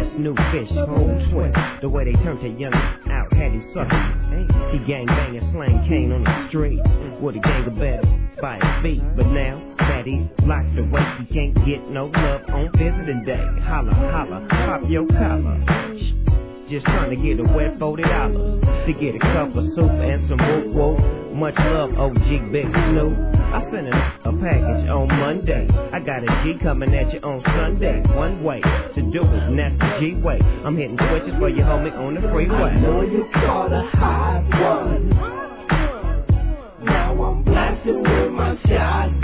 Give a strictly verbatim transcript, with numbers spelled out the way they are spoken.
this new fish, whole twist. The way they turned to young out, had him sucking. He gang banging, slang cane on the street with a gang of better by his feet. But now that he's locked away, he can't get no love on visiting day. Holla, holla, pop your collar. Just trying to get a wet forty dollars to get a cup of soup and some whoop whoop. Much love, O G Big Snoop. I sent a, a package on Monday. I got a G coming at you on Sunday. One way to do it, and that's the G way. I'm hitting switches for your homie on the freeway. I know you caught a hot one. Now I'm blasting with my shotgun.